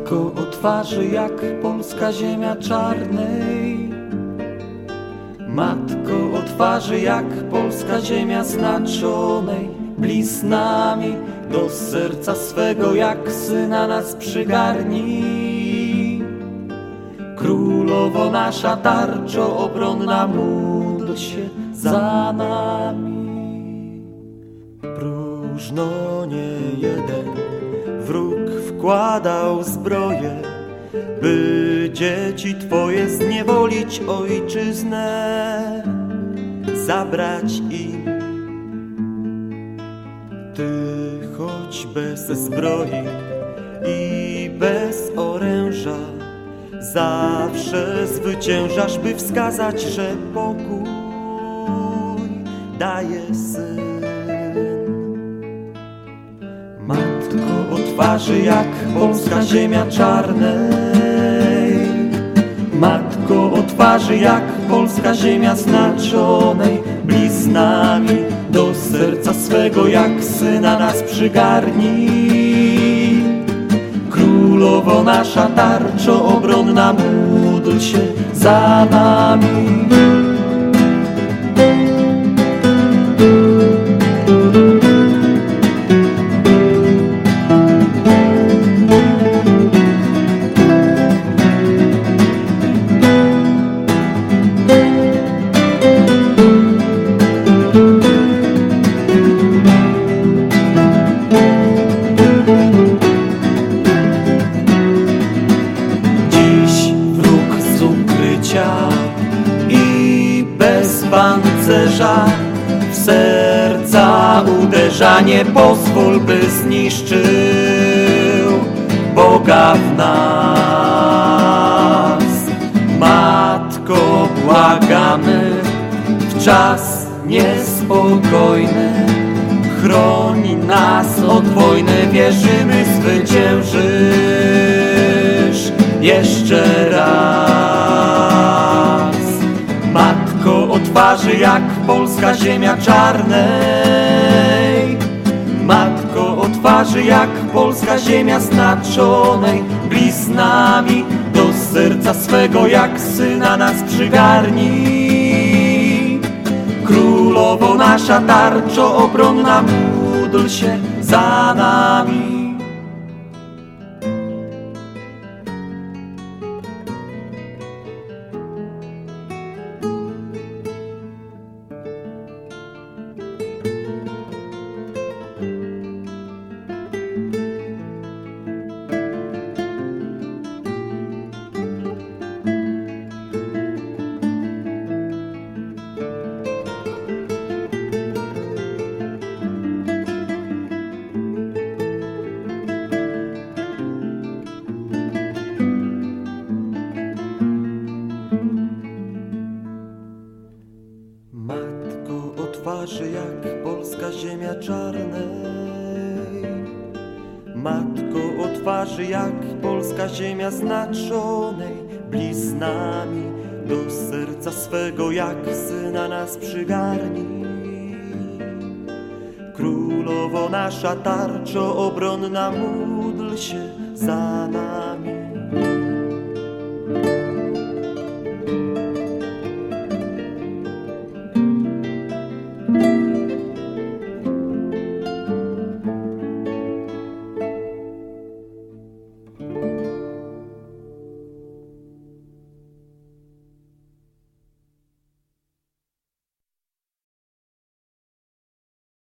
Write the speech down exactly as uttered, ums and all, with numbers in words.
Matko, o twarzy jak polska ziemia czarnej. Matko, o twarzy jak polska ziemia znaczonej. Bliznami do serca swego jak syna nas przygarnij. Królowo nasza, tarczo obronna, módl się za nami. Próżno nie jeden wróg wkładał zbroję, by dzieci Twoje zniewolić ojczyznę, zabrać im. Ty, choć bez zbroi i bez oręża, zawsze zwyciężasz, by wskazać, że pokój daje Syn. Matko, o twarzy jak polska ziemia czarnej. Matko, o twarzy jak polska ziemia znaczonej. Bliznami do serca swego jak syna nas przygarnij. Królowo nasza, tarczo obronna, módl się za nami. I bez pancerza w serca uderza, nie pozwól, by zniszczył Boga w nas. Matko, błagamy w czas niespokojny, chroni nas od wojny, wierzymy, zwyciężysz jeszcze raz. Matko, o twarzy jak polska ziemia czarnej. Matko, o twarzy jak polska ziemia znaczonej. Bliznami do serca swego jak syna nas przygarnij. Królowo nasza, tarczo obronna, módl się za nami. Matko, o twarzy jak polska ziemia czarnej. Matko, o twarzy jak polska ziemia znaczonej. Bliznami do serca swego jak syna nas przygarnij. Królowo nasza, tarczo obronna, módl się za nami.